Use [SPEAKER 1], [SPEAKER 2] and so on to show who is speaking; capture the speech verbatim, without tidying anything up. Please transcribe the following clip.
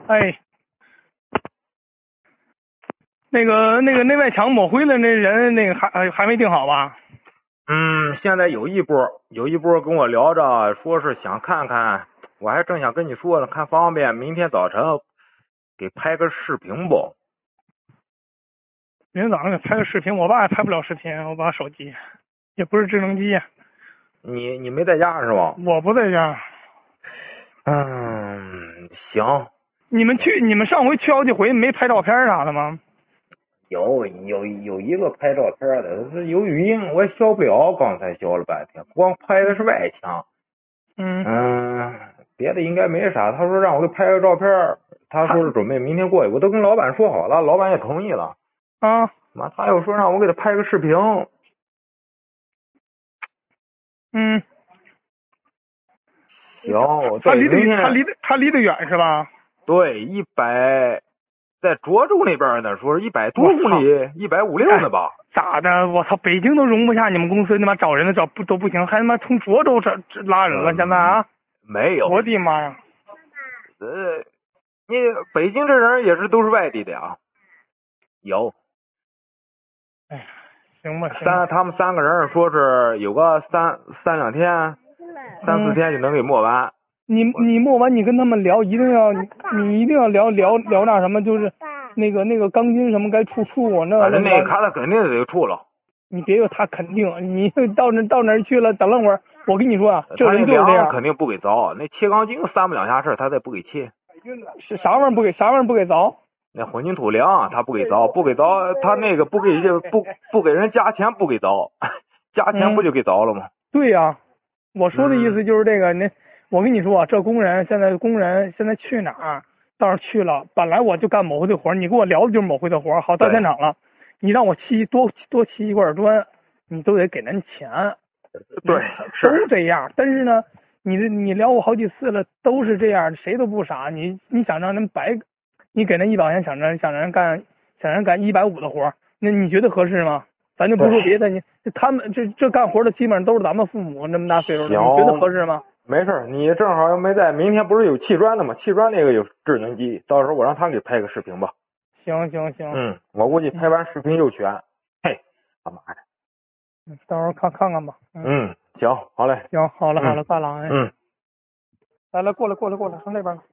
[SPEAKER 1] 哎，那个那个内外墙抹灰了，那人那个还还没定好吧？
[SPEAKER 2] 嗯，现在有一波有一波跟我聊着，说是想看看，我还正想跟你说呢，看方便明天早晨给拍个视频不？
[SPEAKER 1] 明天早上给拍个视频，我爸也拍不了视频，我爸手机也不是智能机。
[SPEAKER 2] 你你没在家是吗？
[SPEAKER 1] 我不在家。
[SPEAKER 2] 嗯，行。
[SPEAKER 1] 你们去你们上回去好几回没拍照片啥的吗？
[SPEAKER 2] 有有有一个拍照片的，是有语音，我也消不了，刚才消了半天，光拍的是外墙。
[SPEAKER 1] 嗯
[SPEAKER 2] 嗯，别的应该没啥。他说让我给拍个照片，他说是准备明天过去，我都跟老板说好了，老板也同意了。
[SPEAKER 1] 啊，
[SPEAKER 2] 妈，他又说让我给他拍个视频。
[SPEAKER 1] 嗯，
[SPEAKER 2] 行，
[SPEAKER 1] 他离得
[SPEAKER 2] 对，明天
[SPEAKER 1] 他离得他离得远是吧？
[SPEAKER 2] 对一百，在涿州那边呢，说是一百多公里，一百五六呢吧？
[SPEAKER 1] 咋的？我操，北京都容不下你们公司他妈找人的找不都不行，还他妈从涿州这这拉人了？
[SPEAKER 2] 嗯
[SPEAKER 1] 现在啊？
[SPEAKER 2] 没有。
[SPEAKER 1] 我的妈呀！
[SPEAKER 2] 呃，你北京这人也是都是外地的呀？有。
[SPEAKER 1] 哎，行吧，行吧。
[SPEAKER 2] 三他们三个人说是有个三三两天，三四天就能给抹完。
[SPEAKER 1] 你你抹完，你跟他们聊，一定要你一定要聊聊聊那什么，就是那个那个钢筋什么该处处，那
[SPEAKER 2] 反正那
[SPEAKER 1] 那
[SPEAKER 2] 个卡他肯定得处了。
[SPEAKER 1] 你别有他肯定，你到那到那儿去了，等了会儿，我跟你说啊，这人就是这样。
[SPEAKER 2] 肯定不给凿，那切钢筋三不两下事，他再不给切。
[SPEAKER 1] 是啥玩意儿不给啥玩意儿不给凿？
[SPEAKER 2] 那混凝土梁他不给凿，不给凿，他那个不给不不给人加钱不给凿，加钱不就给凿了吗？
[SPEAKER 1] 嗯、对呀、啊，我说的意思就是这个，那、嗯、我跟你说，这工人现在工人现在去哪儿？到时去了，本来我就干抹灰的活，你跟我聊的就是抹灰的活，好到现场了，你让我砌多多砌一块砖，你都得给人钱。
[SPEAKER 2] 对，
[SPEAKER 1] 都这样。但是呢，你你聊过好几次了，都是这样，谁都不傻。你你想让人白，你给人一百块钱，想让想让人干想让人干一百五的活，那你觉得合适吗？咱就不说别的，你他们这这干活的基本上都是咱们父母那么大岁数的，你觉得合适吗？
[SPEAKER 2] 没事，你正好又没在，明天不是有砌砖的吗？砌砖那个有智能机，到时候我让他给拍个视频吧。
[SPEAKER 1] 行行行。
[SPEAKER 2] 嗯，我估计拍完视频就选。嘿，他妈的。
[SPEAKER 1] 嗯，到时候看看看吧。嗯，
[SPEAKER 2] 嗯行，好嘞。
[SPEAKER 1] 行，好了好了，大郎。哎，
[SPEAKER 2] 嗯，
[SPEAKER 1] 来来，过来过来过来，上这边来。